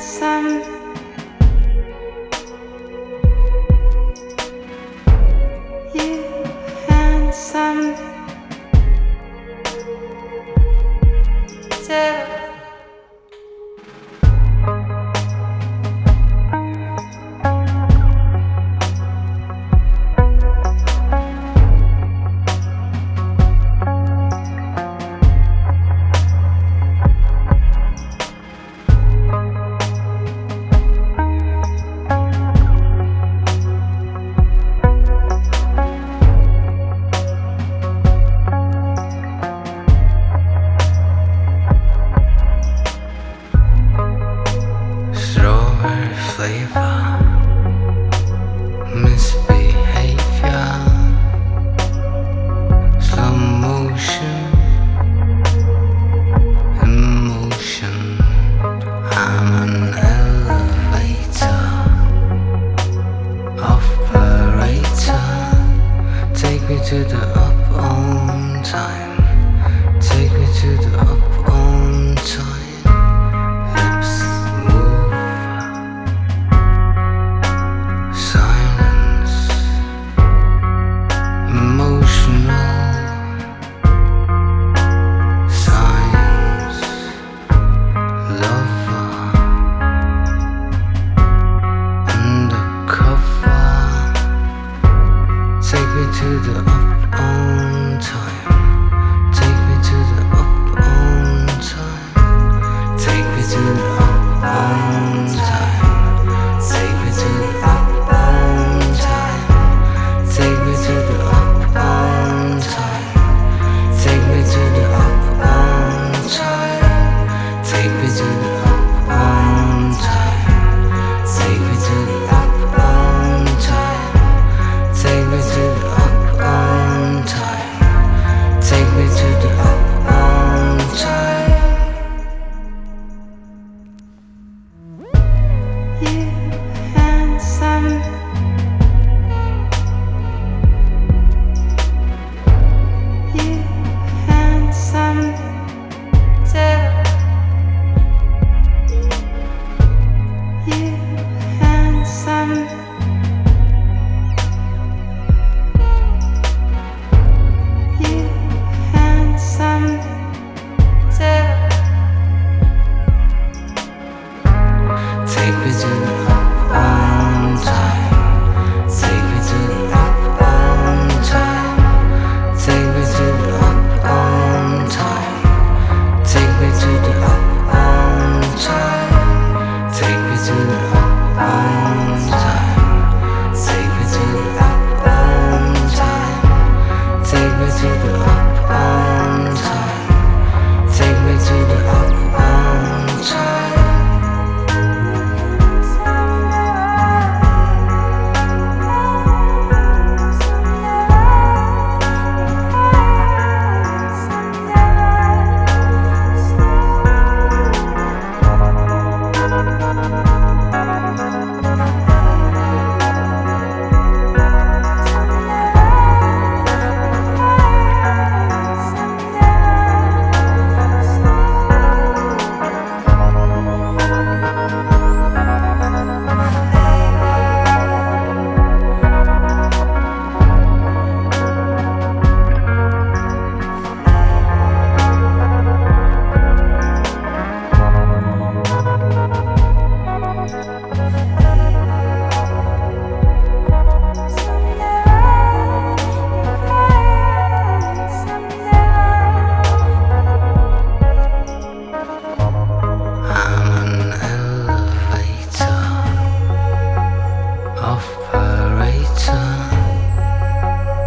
handsome. You handsome. Devil. Flavor, misbehavior, slow motion, emotion. I'm an elevator, operator. Take me to the up on time. Take me to the up on time. To the up on time. Take me to the up on time. Take me to the up on time. Take me to the up on time. Take me to the up on time. Take me to the up on time. Take me to the up on time. Take me to the up on time. Take me to the on time. Take me to the up on time. You handsome. You handsome. Devil. You handsome. Take me to the up on time. Take me to the up on time. Take me to the up on time. Take me to the up on time. Take me to the up on time. Take me to the up on time. Take me to the up on time. Take me to the up on time.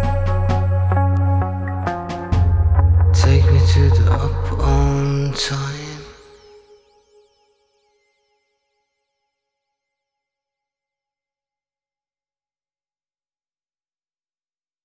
Take me to the up on time.